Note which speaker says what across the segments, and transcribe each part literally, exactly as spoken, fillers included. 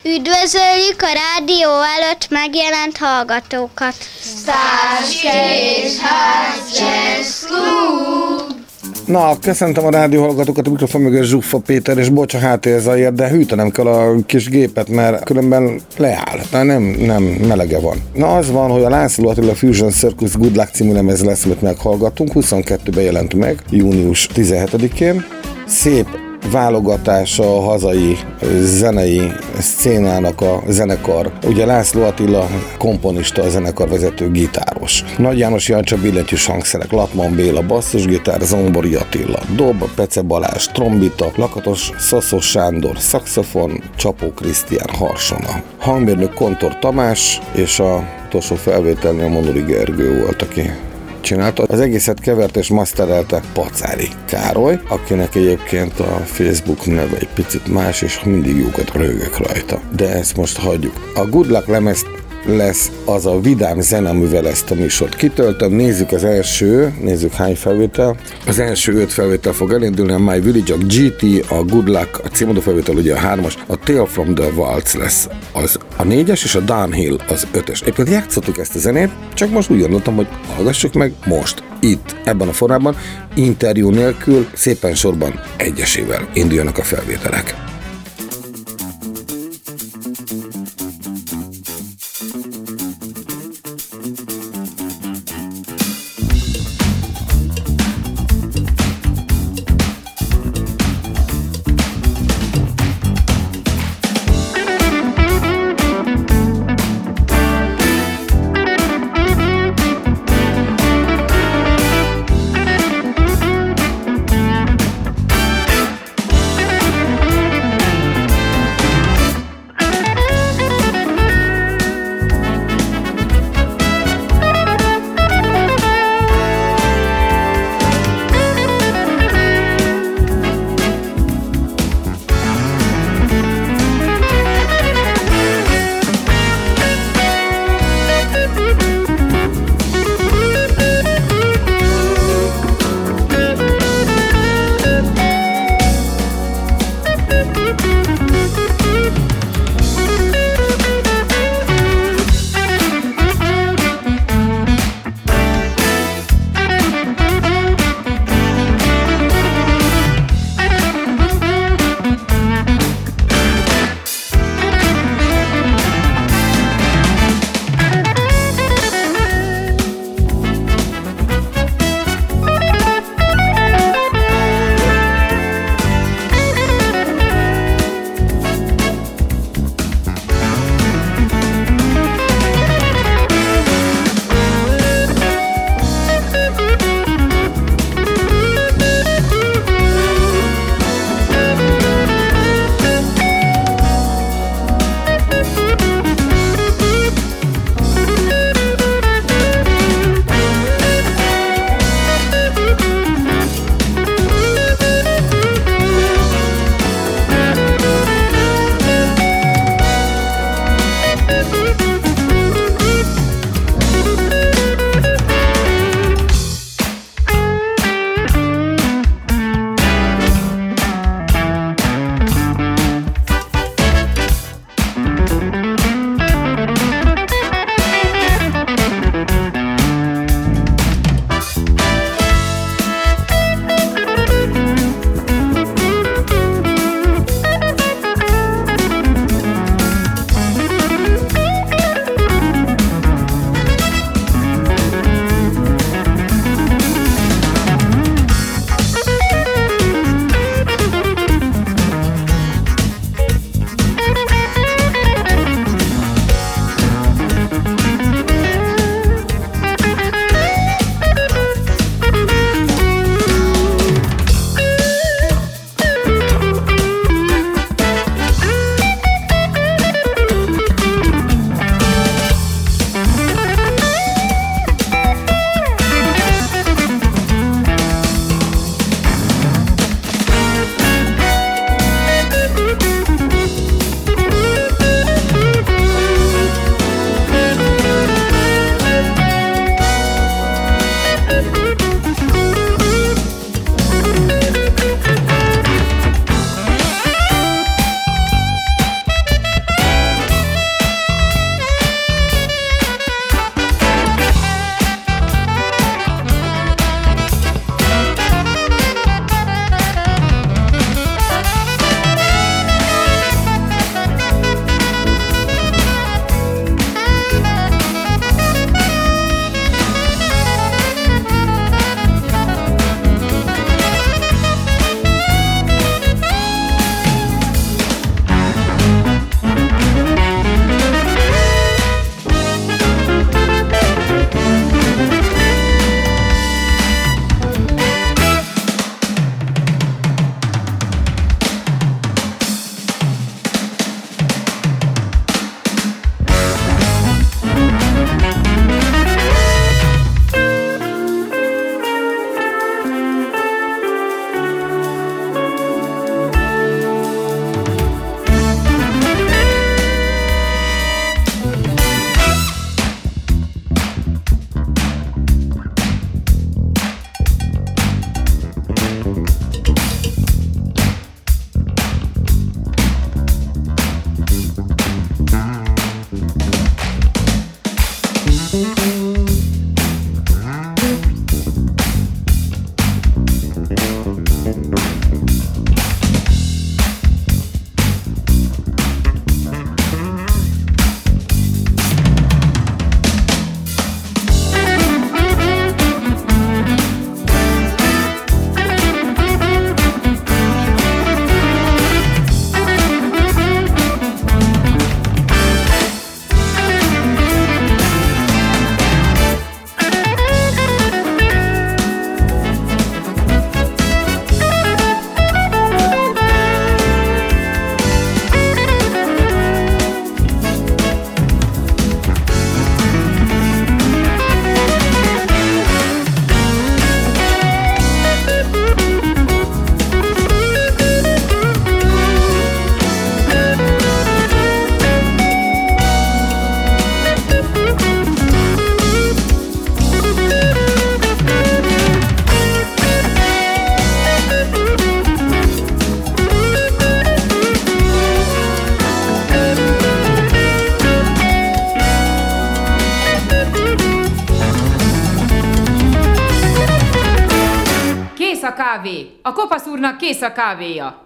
Speaker 1: Üdvözöljük a rádió előtt megjelent hallgatókat!
Speaker 2: Százskészház Jazz Klub!
Speaker 3: Na, köszöntöm a rádió hallgatókat, a mikrofon mögött Zsuffa Péter, és bocs a háttérzaért, de hűtenem kell a kis gépet, mert különben leáll, nem, nem melege van. Na, az van, hogy a László Attila Fusion Circus Good Luck című lemez lesz, amit meghallgatunk, huszonkettőben jelent meg, június tizenhetedikén. Szép válogatása a hazai zenei szcénának a zenekar. Ugye László Attila komponista, a zenekar vezető gitáros. Nagy János Jancsa billentyűs hangszerek, Latman Béla basszusgitár, Zombori Attila dob, Pece Balázs trombita, Lakatos Szaszos Sándor szaxofon, Csapó Krisztián harsona. Hangmérnök Kontor Tamás, és a utolsó felvételnél Monori Gergő volt, aki csinálta. Az egészet kevert és maszterelte Pacári Károly, akinek egyébként a Facebook neve egy picit más, és mindig jókat röhögök rajta. De ezt most hagyjuk. A Good Luck lemez lesz az a vidám zene, amivel ezt a műsort kitöltöm. Nézzük az első, nézzük hány felvétel. Az első öt felvétel fog elindulni, a My Village, a gé té, a Good Luck, a címadó felvétel ugye a hármas, a Tale from the Waltz lesz az a négyes, és a Downhill az ötös. Egyébként játszottuk ezt a zenét, csak most úgy gondoltam, hogy hallgassuk meg most, itt, ebben a formában, interjú nélkül, szépen sorban egyesével induljanak a felvételek.
Speaker 4: kávé. A kopasz úrnak kész a kávéja.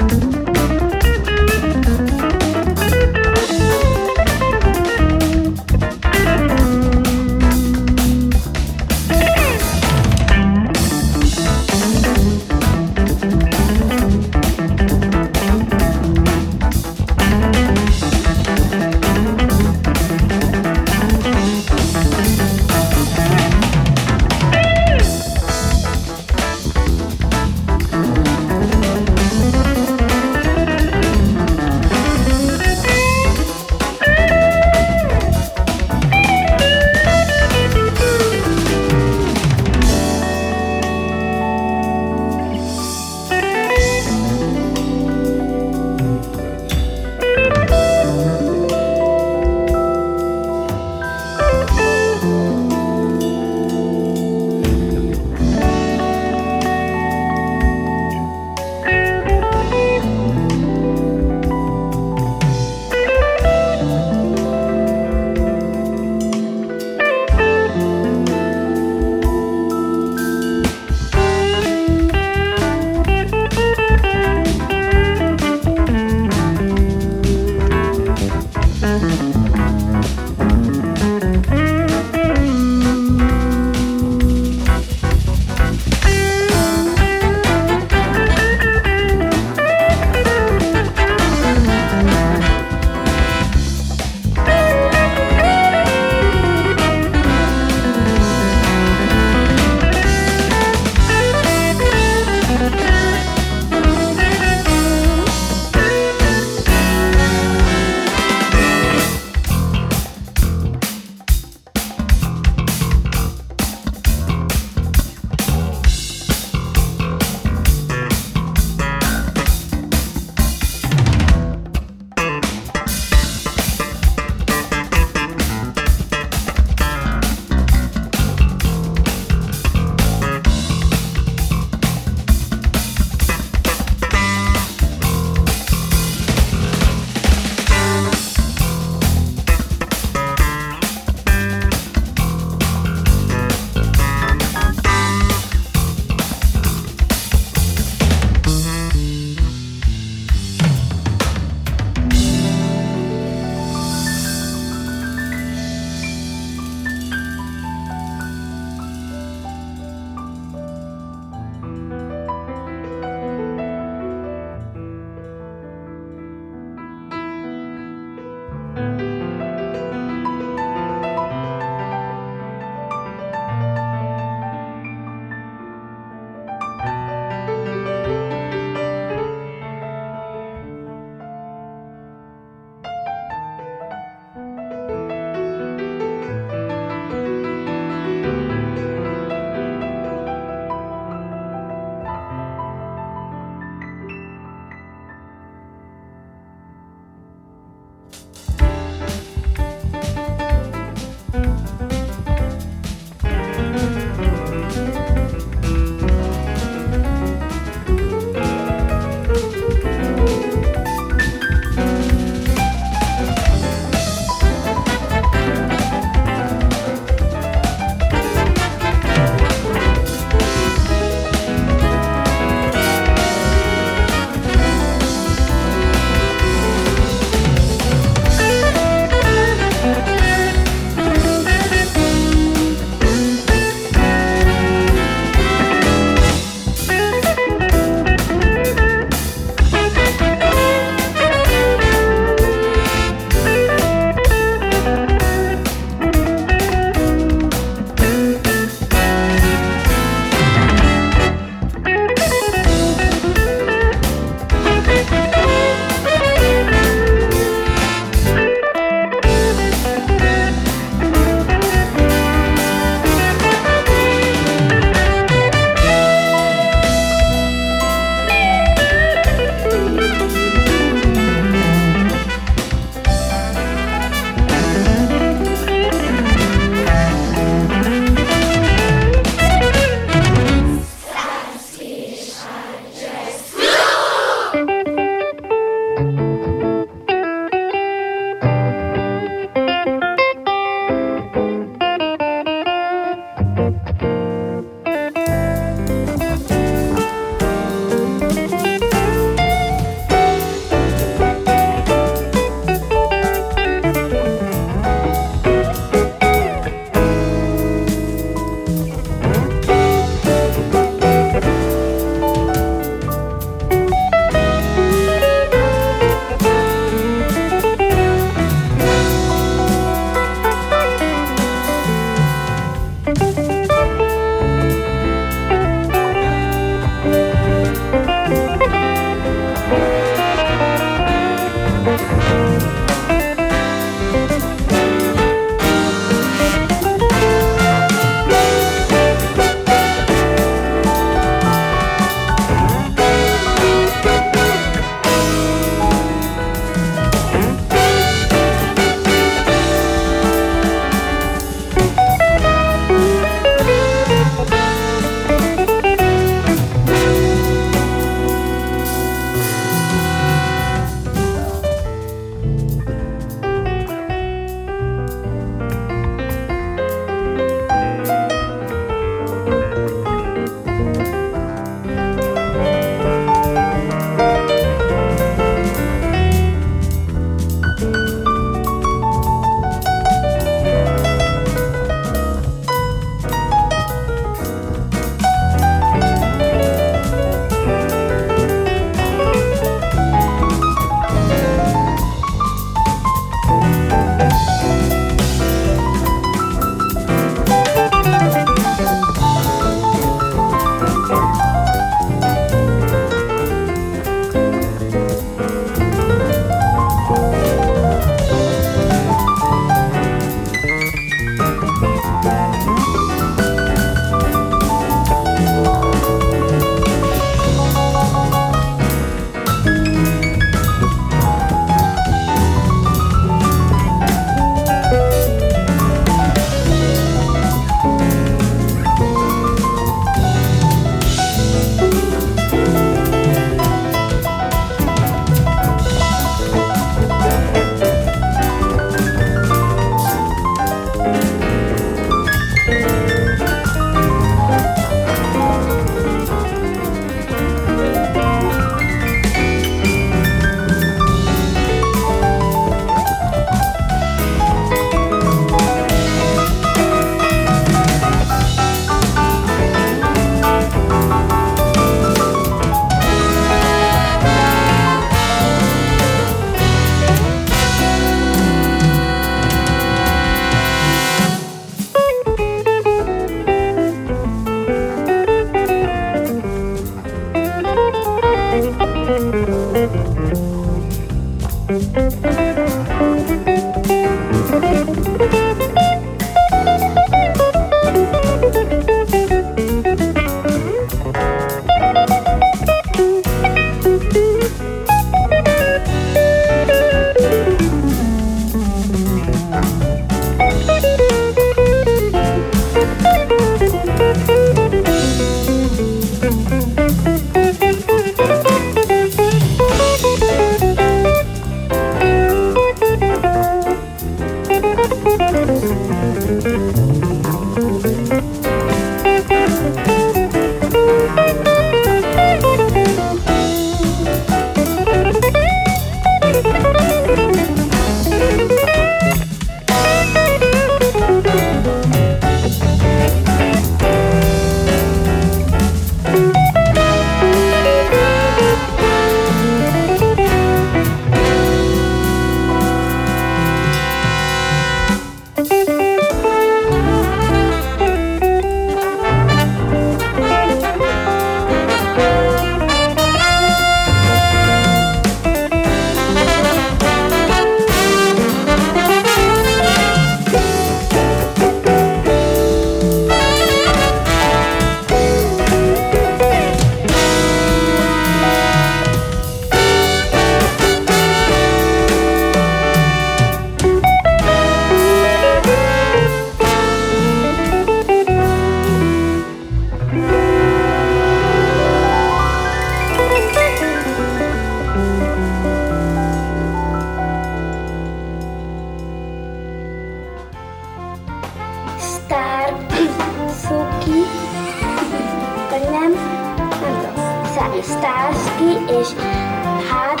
Speaker 2: Starsky és Hard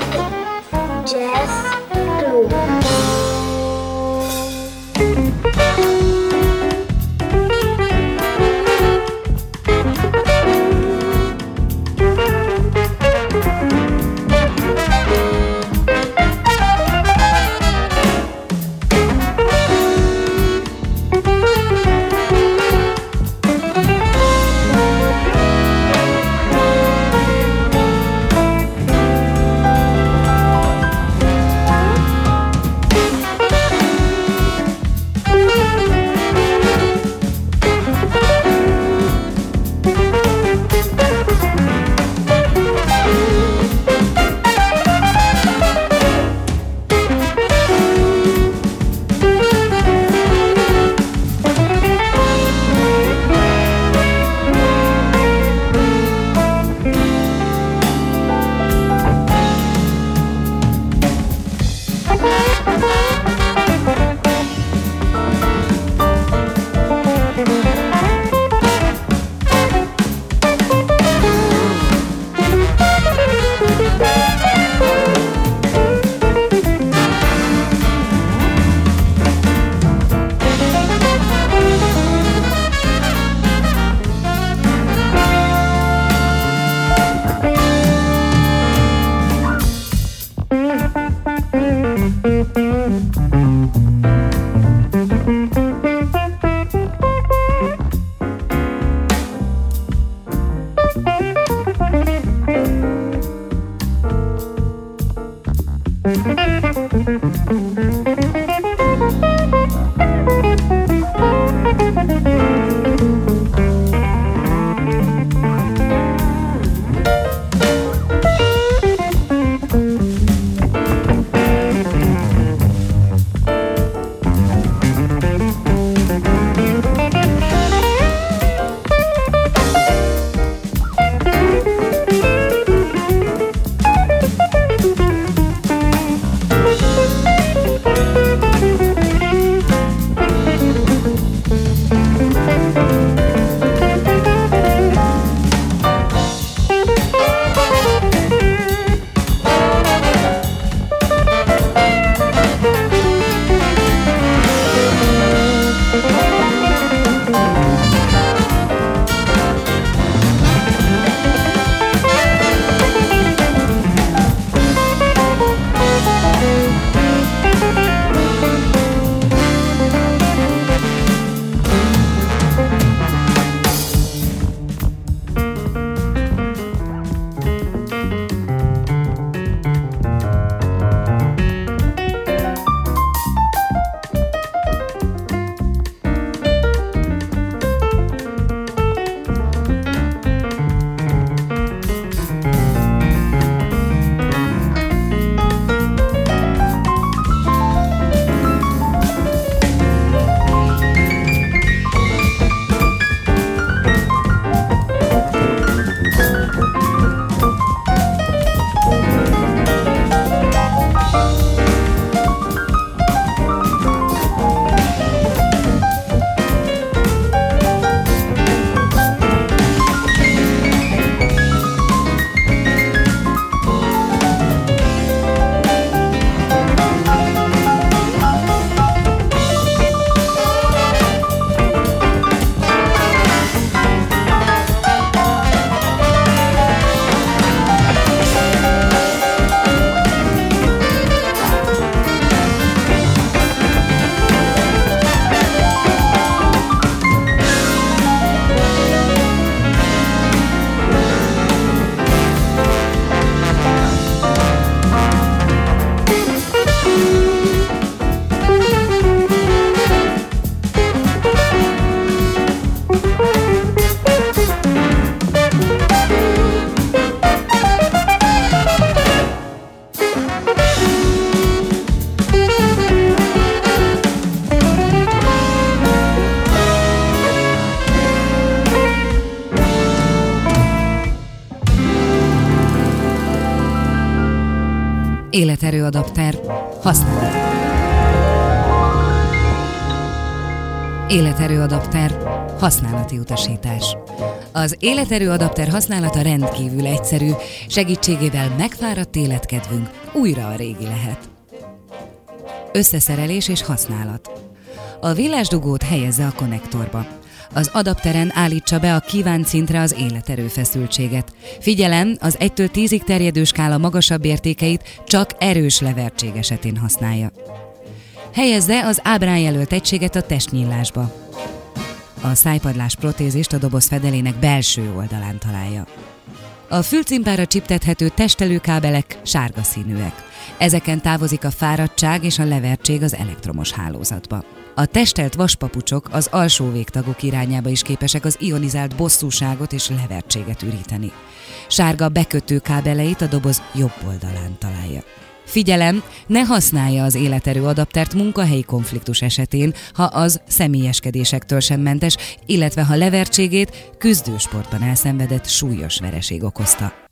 Speaker 2: Jazz Club.
Speaker 5: Életerő adapter használat. Életerő adapter használati utasítás. Az életerő adapter használata rendkívül egyszerű, segítségével megfáradt életkedvünk újra a régi lehet. Összeszerelés és használat. A villásdugót helyezze a konnektorba. Az adapteren állítsa be a kívánt szintre az életerő feszültséget. Figyelem, az egytől tízig terjedő skála magasabb értékeit csak erős levertség esetén használja. Helyezze az ábrán jelölt egységet a testnyílásba. A szájpadlás protézist a doboz fedelének belső oldalán találja. A fülcimpára csiptethető testelőkábelek sárga színűek. Ezeken távozik a fáradtság és a levertség az elektromos hálózatba. A testelt vaspapucsok az alsó végtagok irányába is képesek az ionizált bosszúságot és levertséget üríteni. Sárga bekötő kábeleit a doboz jobb oldalán találja. Figyelem, ne használja az életerő adaptert munkahelyi konfliktus esetén, ha az személyeskedésektől sem mentes, illetve ha levertségét küzdősportban elszenvedett súlyos vereség okozta.